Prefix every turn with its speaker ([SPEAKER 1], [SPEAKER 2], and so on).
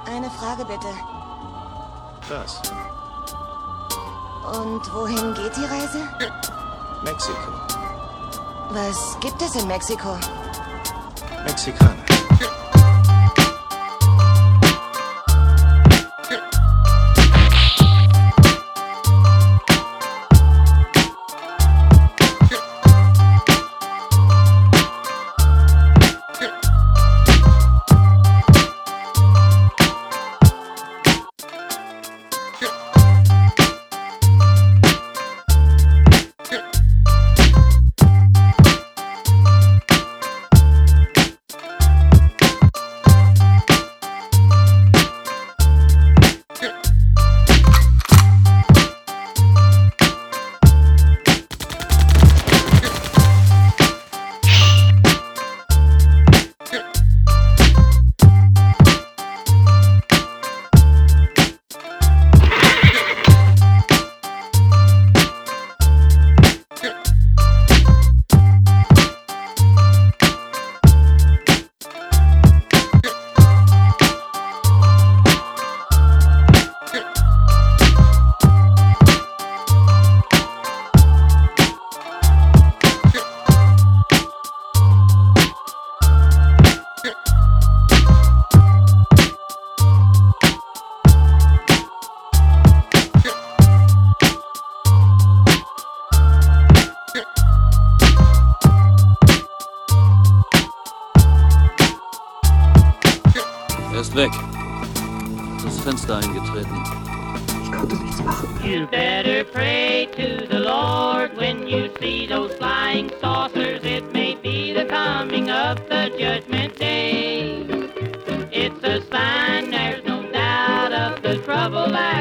[SPEAKER 1] Eine Frage bitte.
[SPEAKER 2] Was?
[SPEAKER 1] Und wohin geht die Reise?
[SPEAKER 2] Mexiko.
[SPEAKER 1] Was gibt es in Mexiko?
[SPEAKER 2] Mexikaner.
[SPEAKER 3] Er ist weg. Das Fenster eingetreten.
[SPEAKER 4] Ich konnte nichts machen.
[SPEAKER 5] You better pray to the Lord when you see those flying saucers. It may be the coming of the judgment day. It's a sign, there's no doubt of the trouble